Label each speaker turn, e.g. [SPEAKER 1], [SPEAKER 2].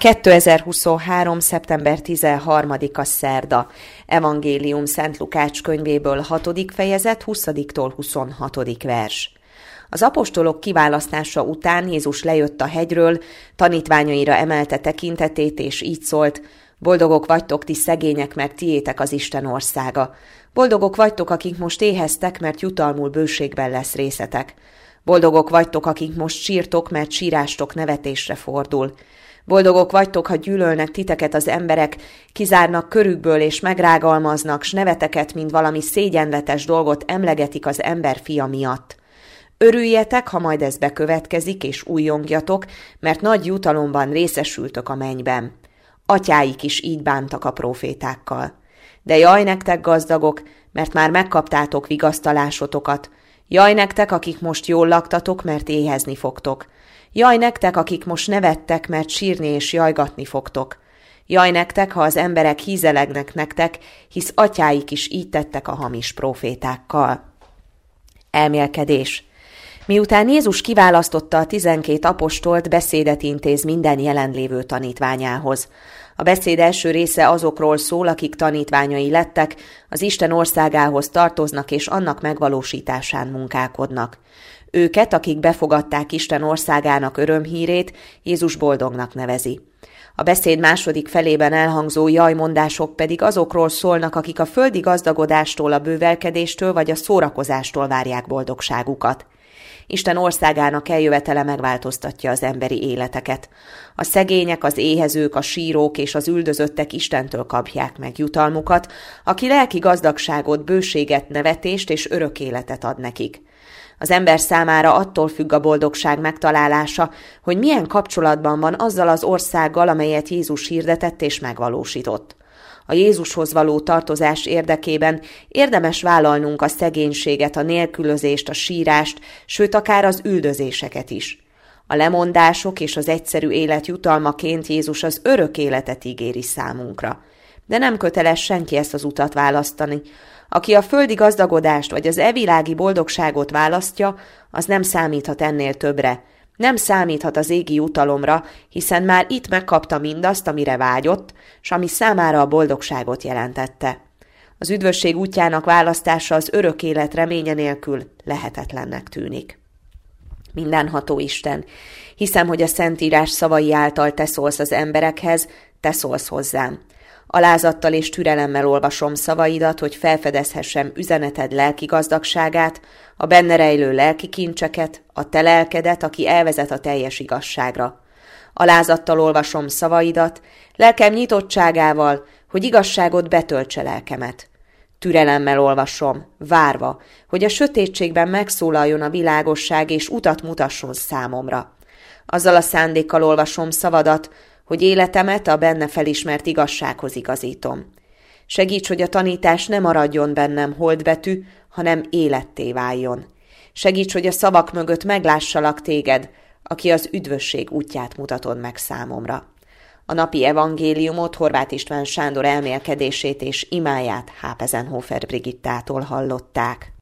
[SPEAKER 1] 2023. szeptember 13-a szerda. Evangélium Szent Lukács könyvéből 6. fejezet 20-tól 26. vers. Az apostolok kiválasztása után Jézus lejött a hegyről, tanítványaira emelte tekintetét, és így szólt: Boldogok vagytok ti szegények, mert tiétek az Isten országa. Boldogok vagytok, akik most éheztek, mert jutalmul bőségben lesz részetek. Boldogok vagytok, akik most sírtok, mert sírástok nevetésre fordul. Boldogok vagytok, ha gyűlölnek titeket az emberek, kizárnak körükből és megrágalmaznak, s neveteket, mint valami szégyenletes dolgot emlegetik az ember fia miatt. Örüljetek, ha majd ez bekövetkezik, és újjongjatok, mert nagy jutalomban részesültök a mennyben. Atyáik is így bántak a prófétákkal. De jaj nektek, gazdagok, mert már megkaptátok vigasztalásotokat. Jaj nektek, akik most jól laktatok, mert éhezni fogtok. Jaj nektek, akik most nevettek, mert sírni és jajgatni fogtok. Jaj nektek, ha az emberek hízelegnek nektek, hisz atyáik is így tettek a hamis prófétákkal. Elmélkedés. Miután Jézus kiválasztotta a 12 apostolt, beszédet intéz minden jelenlévő tanítványához. A beszéd első része azokról szól, akik tanítványai lettek, az Isten országához tartoznak és annak megvalósításán munkálkodnak. Őket, akik befogadták Isten országának örömhírét, Jézus boldognak nevezi. A beszéd második felében elhangzó jajmondások pedig azokról szólnak, akik a földi gazdagodástól, a bővelkedéstől vagy a szórakozástól várják boldogságukat. Isten országának eljövetele megváltoztatja az emberi életeket. A szegények, az éhezők, a sírók és az üldözöttek Istentől kapják meg jutalmukat, aki lelki gazdagságot, bőséget, nevetést és örök életet ad nekik. Az ember számára attól függ a boldogság megtalálása, hogy milyen kapcsolatban van azzal az országgal, amelyet Jézus hirdetett és megvalósított. A Jézushoz való tartozás érdekében érdemes vállalnunk a szegénységet, a nélkülözést, a sírást, sőt akár az üldözéseket is. A lemondások és az egyszerű élet jutalmaként Jézus az örök életet ígéri számunkra. De nem köteles senki ezt az utat választani. Aki a földi gazdagodást vagy az evilági boldogságot választja, az nem számíthat ennél többre. Nem számíthat az égi jutalomra, hiszen már itt megkapta mindazt, amire vágyott, s ami számára a boldogságot jelentette. Az üdvösség útjának választása az örök élet reménye nélkül lehetetlennek tűnik. Mindenható Isten, hiszem, hogy a Szentírás szavai által te szólsz az emberekhez, te szólsz hozzám. Alázattal és türelemmel olvasom szavaidat, hogy felfedezhessem üzeneted lelki gazdagságát, a benne rejlő lelki kincseket, a te lelkedet, aki elvezet a teljes igazságra. Alázattal olvasom szavaidat, lelkem nyitottságával, hogy igazságot betöltse lelkemet. Türelemmel olvasom, várva, hogy a sötétségben megszólaljon a világosság és utat mutasson számomra. Azzal a szándékkal olvasom szavadat, hogy életemet a benne felismert igazsághoz igazítom. Segíts, hogy a tanítás ne maradjon bennem holdbetű, hanem életté váljon. Segíts, hogy a szavak mögött meglássalak téged, aki az üdvösség útját mutatod meg számomra. A napi evangéliumot Horváth István Sándor elmélkedését és imáját Hápezenhofer Brigittától hallották.